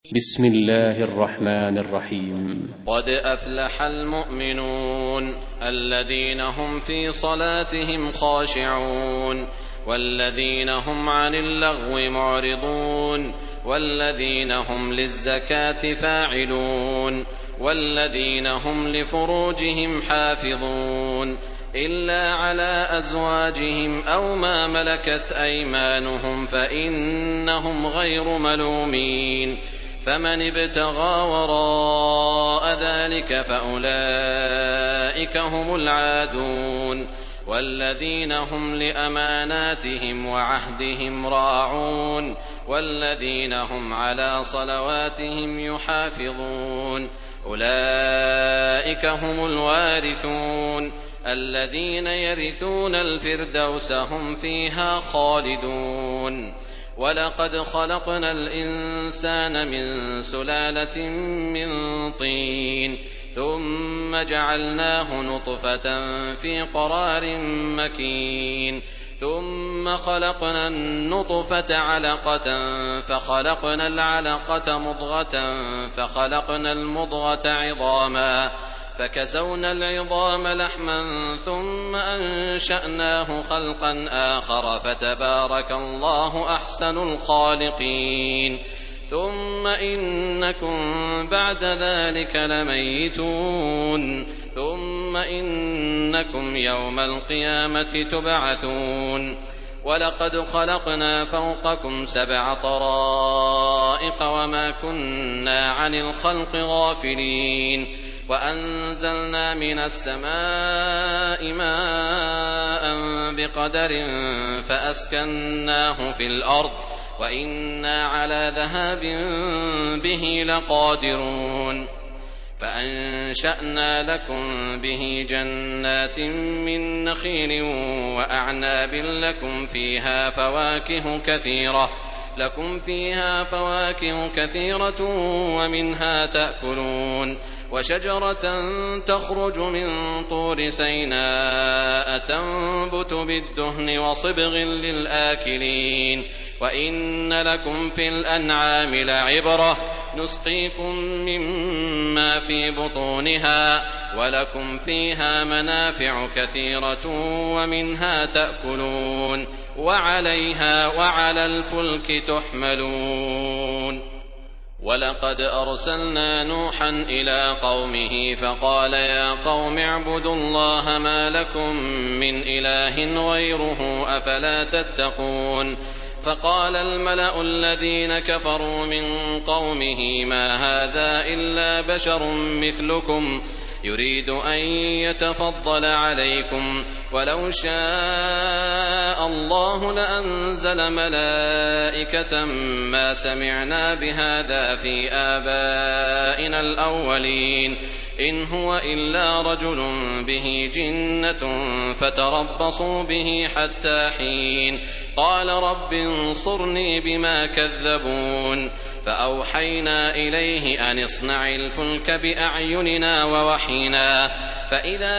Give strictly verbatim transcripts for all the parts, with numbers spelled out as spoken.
بسم الله الرحمن الرحيم. قد أفلح المؤمنون الذين هم في صلاتهم خاشعون والذين هم عن اللغو معرضون والذين هم للزكاة فاعلون والذين هم لفروجهم حافظون إلا على أزواجهم أو ما ملكت أيمانهم فإنهم غير ملومين. فمن ابتغى وراء ذلك فأولئك هم العادون. والذين هم لأماناتهم وعهدهم راعون والذين هم على صلواتهم يحافظون أولئك هم الوارثون الذين يرثون الفردوس هم فيها خالدون. ولقد خلقنا الإنسان من سلالة من طين ثم جعلناه نطفة في قرار مكين ثم خلقنا النطفة علقة فخلقنا العلقة مضغة فخلقنا المضغة عظاما فكسونا العظام لحما ثم أنشأناه خلقا آخر فتبارك الله أحسن الخالقين. ثم إنكم بعد ذلك لميتون ثم إنكم يوم القيامة تبعثون. ولقد خلقنا فوقكم سبع طرائق وما كنا عن الخلق غافلين وأنزلنا من السماء ماء بقدر فأسكناه في الأرض وإنا على ذهاب به لقادرون. فأنشأنا لكم به جنات من نخيل وأعناب لكم فيها فواكه كثيرة لكم فيها فواكه كثيرة ومنها تأكلون. وشجرة تخرج من طور سيناء تنبت بالدهن وصبغ للآكلين. وإن لكم في الأنعام لعبرة نسقيكم مما في بطونها ولكم فيها منافع كثيرة ومنها تأكلون وعليها وعلى الفلك تحملون. ولقد أرسلنا نوحا إلى قومه فقال يا قوم اعبدوا الله ما لكم من إله غيره أفلا تتقون. فقال الملأ الذين كفروا من قومه ما هذا إلا بشر مثلكم يريد أن يتفضل عليكم ولو شاء الله لأنزل ملائكة ما سمعنا بهذا في آبائنا الأولين إن هو إلا رجل به جنة فتربصوا به حتى حين. قال رب انصرني بما كذبون. فأوحينا إليه أن اصنع الفلك بأعيننا ووحينا فإذا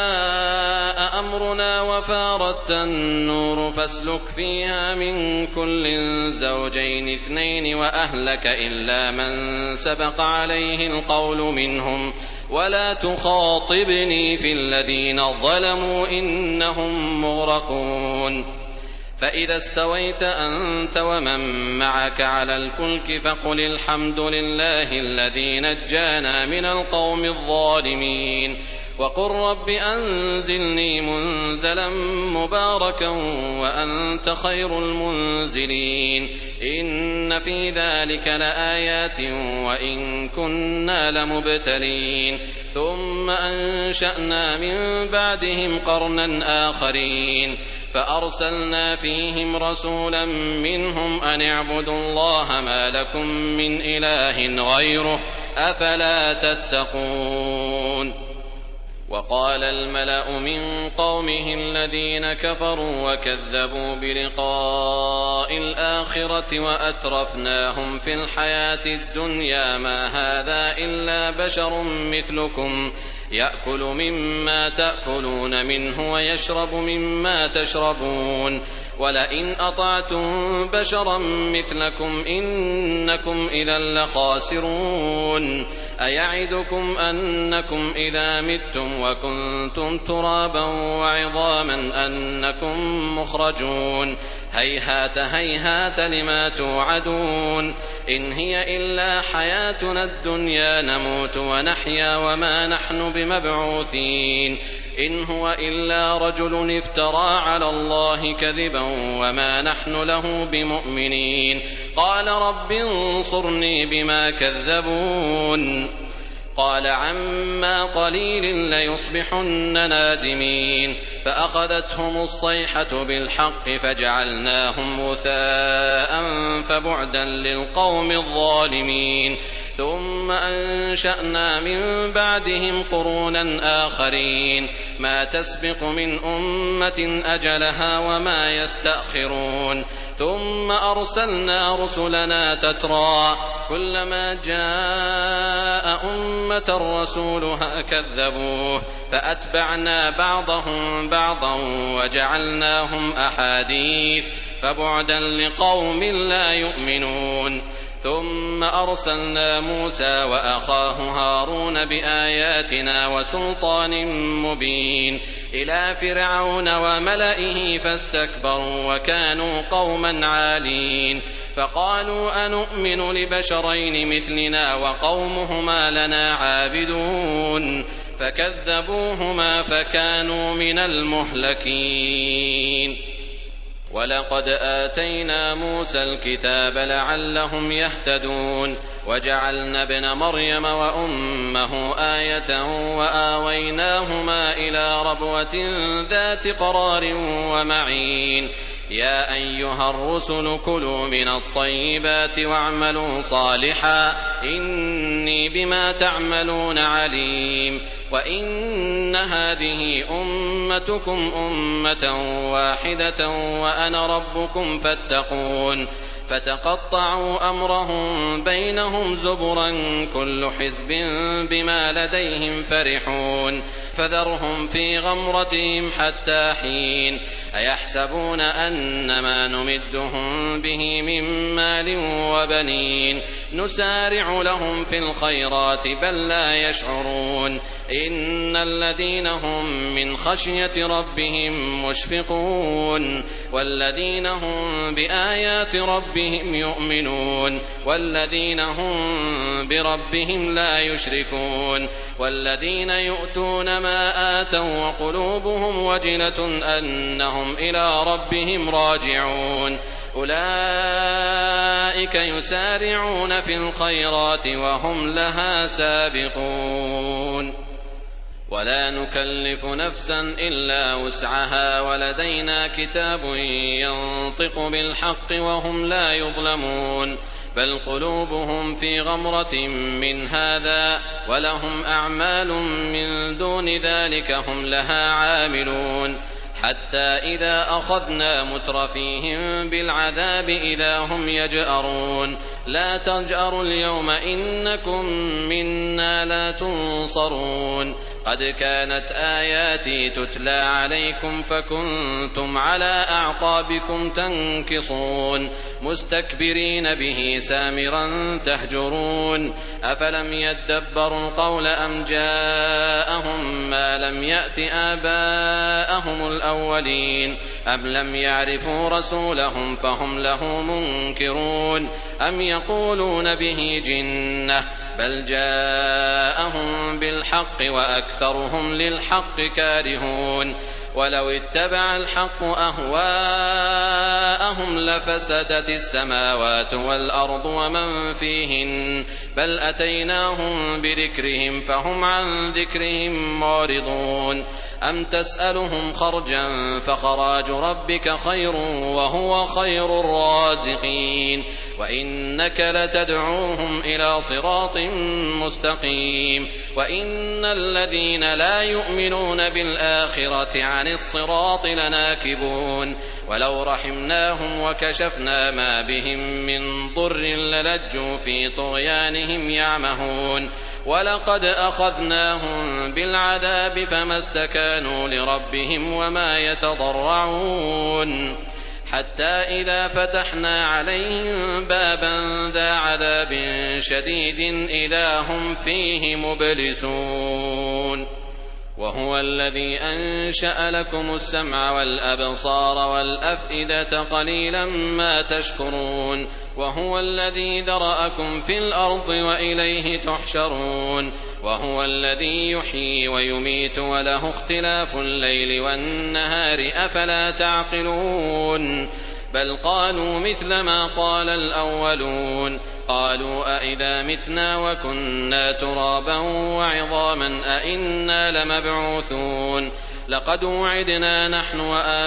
جاء أمرنا وفارت النور فاسلك فيها من كل زوجين اثنين وأهلك إلا من سبق عليه القول منهم ولا تخاطبني في الذين ظلموا إنهم مغرقون. فإذا استويت أنت ومن معك على الفلك فقل الحمد لله الذي نجانا من القوم الظالمين وقل رب أنزلني منزلا مباركا وأنت خير المنزلين. إن في ذلك لآيات وإن كنا لمبتلين. ثم أنشأنا من بعدهم قرنا آخرين فأرسلنا فيهم رسولا منهم أن اعبدوا الله ما لكم من إله غيره أفلا تتقون. وقال الملأ من قومه الذين كفروا وكذبوا بلقاء الآخرة وأترفناهم في الحياة الدنيا ما هذا إلا بشر مثلكم يأكل مما تأكلون منه ويشرب مما تشربون ولئن أطعتم بشرا مثلكم إنكم إذا لخاسرون أيعدكم أنكم إذا متم وكنتم ترابا وعظاما أنكم مخرجون هيهات هيهات لما توعدون إن هي إلا حياتنا الدنيا نموت ونحيا وما نحن بمبعوثين إن هو إلا رجل افترى على الله كذبا وما نحن له بمؤمنين قال رب انصرني بما كذبون قال عما قليل ليصبحن نادمين فأخذتهم الصيحة بالحق فجعلناهم غثاء فبعدا للقوم الظالمين ثم أنشأنا من بعدهم قرونا آخرين ما تسبق من أمة أجلها وما يستأخرون ثم أرسلنا رسلنا تترى كلما جاء أمة رسولها كذبوه فأتبعنا بعضهم بعضا وجعلناهم أحاديث فبعدا لقوم لا يؤمنون ثم أرسلنا موسى وأخاه هارون بآياتنا وسلطان مبين إلى فرعون وملئه فاستكبروا وكانوا قوما عالين فقالوا أنؤمن لبشرين مثلنا وقومهما لنا عابدون فكذبوهما فكانوا من المهلكين ولقد آتينا موسى الكتاب لعلهم يهتدون وجعلنا ابن مريم وأمه آية وآويناهما إلى ربوة ذات قرار ومعين يا أيها الرسل كلوا من الطيبات واعملوا صالحا إني بما تعملون عليم وإن هذه أمتكم أمة واحدة وأنا ربكم فاتقون فتقطعوا أمرهم بينهم زبرا كل حزب بما لديهم فرحون فذرهم في غمرتهم حتى حين أيحسبون أنما نمدهم به من مال وبنين نسارع لهم في الخيرات بل لا يشعرون إن الذين هم من خشية ربهم مشفقون والذين هم بآيات ربهم يؤمنون والذين هم بربهم لا يشركون والذين يؤتون ما آتوا وقلوبهم وجلة أنهم إلى ربهم راجعون أولئك يسارعون في الخيرات وهم لها سابقون ولا نكلف نفسا إلا وسعها ولدينا كتاب ينطق بالحق وهم لا يظلمون بل قلوبهم في غمرة من هذا ولهم أعمال من دون ذلك هم لها عاملون حتى إذا أخذنا مترفيهم بالعذاب إذا هم يجأرون لا تجأروا اليوم إنكم منا لا تنصرون قد كانت آياتي تتلى عليكم فكنتم على أعقابكم تنكصون مستكبرين به سامرا تهجرون أفلم يدبروا القول أم جاءهم ما لم يأت آباءهم الأولين أم لم يعرفوا رسولهم فهم له منكرون أم يقولون به جنة بل جاءهم بالحق وأكثرهم للحق كارهون ولو اتبع الحق أهواءهم لفسدت السماوات والأرض ومن فيهن بل أتيناهم بذكرهم فهم عن ذكرهم معرضون أم تسألهم خرجا فخراج ربك خير وهو خير الرازقين وإنك لتدعوهم إلى صراط مستقيم وإن الذين لا يؤمنون بالآخرة عن الصراط لناكبون ولو رحمناهم وكشفنا ما بهم من ضر للجوا في طغيانهم يعمهون ولقد أخذناهم بالعذاب فما استكانوا لربهم وما يتضرعون حتى إذا فتحنا عليهم بابا ذا عذاب شديد إذا هم فيه مبلسون وهو الذي أنشأ لكم السمع والأبصار والأفئدة قليلا ما تشكرون وهو الذي ذرأكم في الأرض وإليه تحشرون وهو الذي يحيي ويميت وله اختلاف الليل والنهار أفلا تعقلون بل قالوا مثل ما قال الأولون قالوا أئذا متنا وكنا ترابا وعظاما أئنا لمبعوثون لقد وعدنا نحن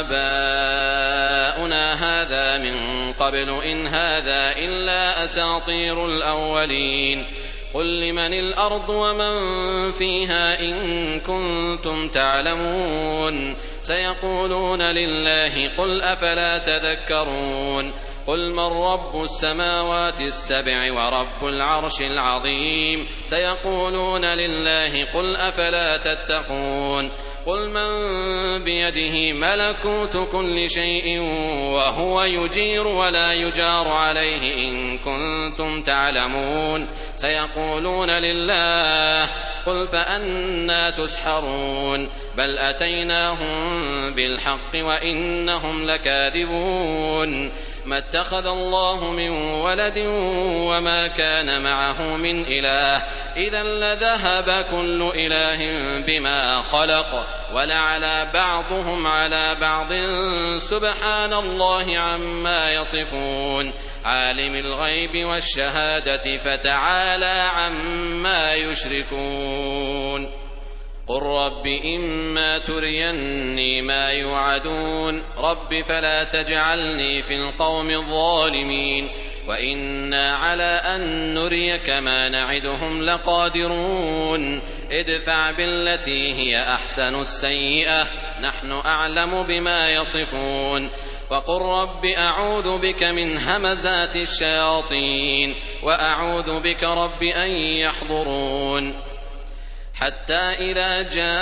وآباؤنا هذا من قبل إن هذا إلا أساطير الأولين قل لمن الأرض ومن فيها إن كنتم تعلمون سيقولون لله قل أفلا تذكرون قل من رب السماوات السبع ورب العرش العظيم سيقولون لله قل أفلا تتقون قل من بيده ملكوت كل شيء وهو يجير ولا يجار عليه إن كنتم تعلمون سيقولون لله قل فأنى تسحرون بل أتيناهم بالحق وإنهم لكاذبون ما اتخذ الله من ولد وما كان معه من إله إذا لذهب كل إله بما خلق ولعلى بعضهم على بعض سبحان الله عما يصفون عالم الغيب والشهادة فتعالى عما يشركون قل رب إما تريني ما يوعدون رب فلا تجعلني في القوم الظالمين وإنا على أن نريك ما نعدهم لقادرون ادفع بالتي هي أحسن السيئة نحن أعلم بما يصفون وقل رب أعوذ بك من همزات الشياطين وأعوذ بك رب أن يحضرون حتى إذا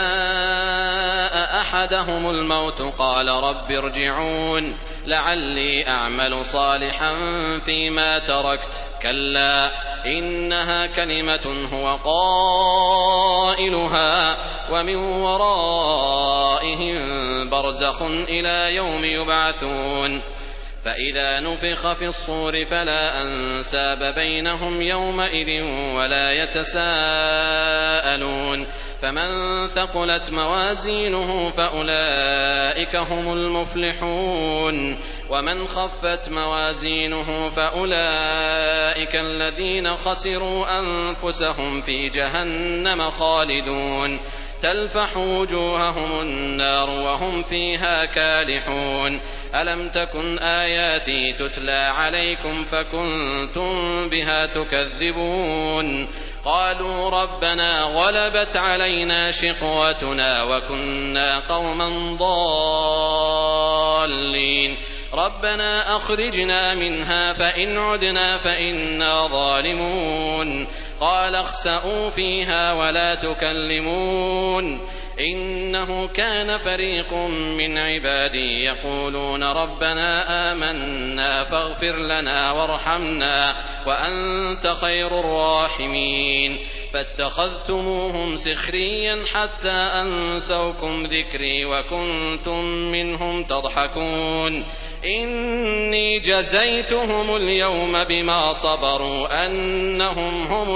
جاء أحدهم الموت قال رب ارجعون لعلي أعمل صالحا فيما تركت كلا إنها كلمة هو قائلها ومن ورائهم برزخ إلى يوم يبعثون فإذا نفخ في الصور فلا أنساب بينهم يومئذ ولا يتساءلون فمن ثقلت موازينه فأولئك هم المفلحون ومن خفت موازينه فأولئك الذين خسروا أنفسهم في جهنم خالدون تلفح وجوههم النار وهم فيها كالحون ألم تكن آياتي تتلى عليكم فكنتم بها تكذبون قالوا ربنا غلبت علينا شقوتنا وكنا قوما ضالين ربنا أخرجنا منها فإن عدنا فإنا ظالمون قال اخسئوا فيها ولا تكلمون إنه كان فريق من عبادي يقولون ربنا آمنا فاغفر لنا وارحمنا وأنت خير الراحمين فاتخذتموهم سخريا حتى أنسوكم ذكري وكنتم منهم تضحكون إني جزيتهم اليوم بما صبروا أنهم هم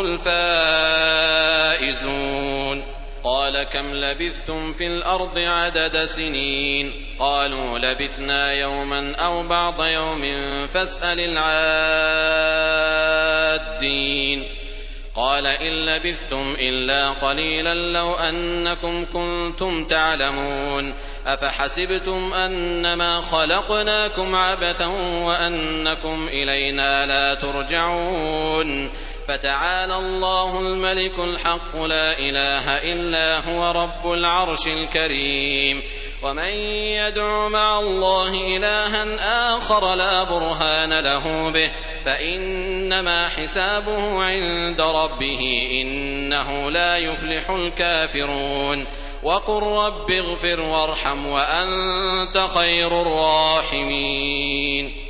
الفائزون قال كم لبثتم في الأرض عدد سنين قالوا لبثنا يوما أو بعض يوم فاسأل العادين قال إن لبثتم إلا قليلا لو أنكم كنتم تعلمون أفحسبتم أنما خلقناكم عبثا وأنكم إلينا لا ترجعون فتعالى الله الملك الحق لا إله إلا هو رب العرش الكريم ومن يدع مع الله إلها آخر لا برهان له به فإنما حسابه عند ربه إنه لا يفلح الكافرون وقل رب اغفر وارحم وأنت خير الراحمين